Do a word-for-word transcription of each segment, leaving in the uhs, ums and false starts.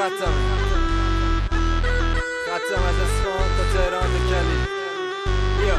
خطم خطم از اصفهان تا تهران کلی. بیا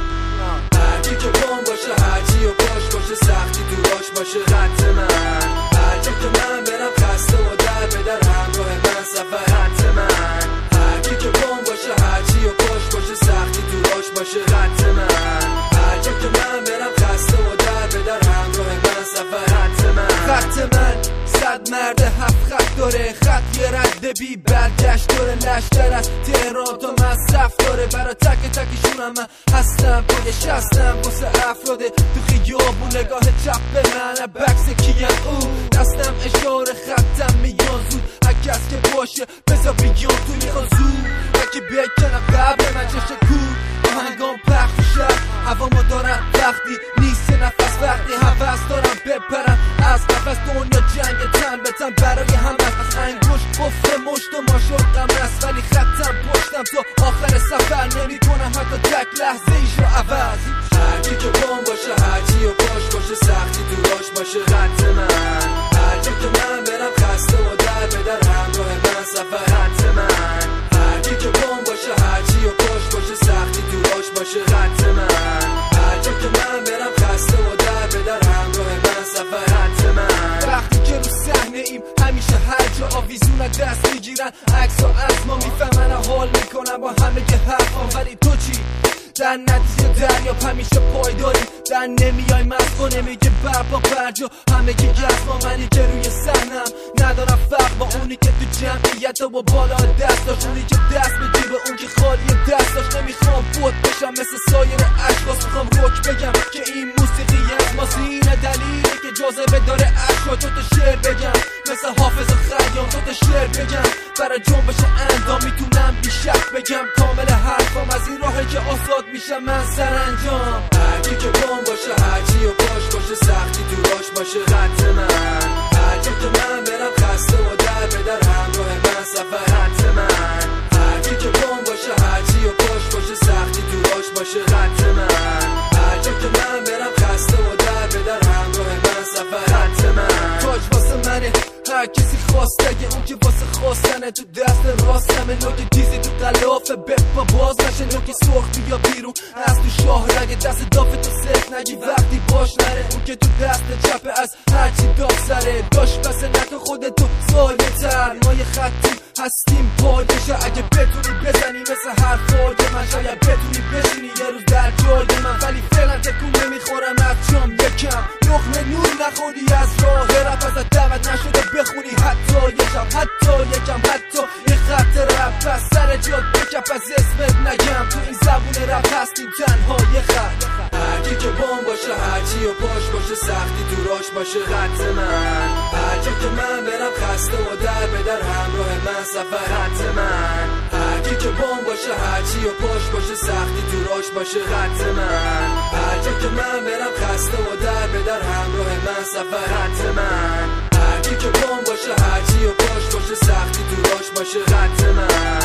هرچی که بام باشه، هرچی و باش باشه، سختی دوراش باشه خط من. هرچی که من برم خسته و در به در همراه من سفر خط من. هرچی که بام باشه، هرچی و باش باشه، سختی دوراش باشه خط من. هرچی که من برم خسته و در به در همراه من سفر خط من. خط من صد مرد هفت خط داره، خط یه رد بی برگشت داره. لشکر از تهران تا مصرف داره، برا تک تکشونم من هستم پای شستم واسه افراده تو خیابون. نگاه چپ به من بکس کیم او، دستم اشاره خطم میان زود. هر کس که باشه بذار بیان تو میخوان زود. هرکی بکنم قبل من چشه کود آهنگام پخت شد. هوا ما دارم وقتی نیست نفس، وقتی حوث دارم بپرم از نفس. دنیا جنگ تن به تن برای هم است، انگوش بفت مشت و ماشو غم است. ولی خطم پشتم تا آخر سفر، نمی کنم حتی تک لحظه ایش رو عوض. هرچی که بام باشه، هرچی و باش باشه، سختی دوراش باشه خط من. هرچی که من برم خسته و در به در همراه من سفر خط من. هرچی که بام باشه، هرچی و باش باشه، سختی دوراش باشه خط من. هرچی که من برم خسته و در به در همراه من سفر خط من. وقتی که رو صحنه ایم همیشه هر جا آویزون دست میگیرن، عکس و از ما میفهمن، حال میکنن با همه که حرفان. ولی تو چی؟ در نتیجه دریاب همیشه پای داریم، در نمیای مست و نمیگه برپا برجا. همه که گرد با منی که روی صحنم، ندارم فرق با اونی که تو جمعیت و بالا دست داشت. اونی که دست به جیب اون که خالی دست داشت. نمیخوام بود بشم مثل سایر اشخاص، میخوام روک بگم که این موسیقی از ما سینه دلیله که جاذبه داره اشکا. تو تا شعر بگم مثل حافظ و خیام، تو تا شعر بگم برای جنبش اندام. میتونم بیشک بگم کامل حرفام از این راهه که آزاد میشه من سرانجام. هرچی که بام باشه، هرچی و باش باشه، سختی دوراش باشه خط من. هرچی که من برم خسته و در به در همراه من سفر خط من. هرچی که بام باشه، هرچی و باش باشه، سختی دوراش باشه خط من. هرچی که من برم خسته و در به در همراه من سفر خط من. تاج واسه منه هر کسی خواسته، اون که واسه خواستنه تو دست راستمه. نوک چیزی تو قلافه بپا باز نشه، نوک سرخ بیا بیرون از تو شاه رگه. دست دافه تو صرف نگی وقتی باش نره، اون که تو دست چپه از هرچی داغ سره. داشت بسه نکن خودتو سایه تر، ما یه خطیم هستیم پایشه. اگه بتونی بزنی مثل حرفای من، شاید بتونی بشینی یه روز در جای من. ولی فعلا تکون نمیخورم از جام یکم، لقمه نور نخوری از راه رپ. ازت دعوت نشده بخونی حتی یکم، حتی یکم، حتی یه خط رپ. پس سر جاد بکپ از اسمت نگم، تو این زبون رپ هستیم تنها یه خط. هرچی که بام باشه، هرچی و باش باشه، سختی دوراش باشه خط من. هرچی که من برم خسته و در به در همراه من سفر خط من. هرچی که بام باشه، هرچی و باش باشه، سختی دوراش باشه خط من. هرچی که من برم خسته و در به در همراه من سفر خط من. هرچی که بام باشه، هرچی و باش باشه، سختی دوراش باشه خط من.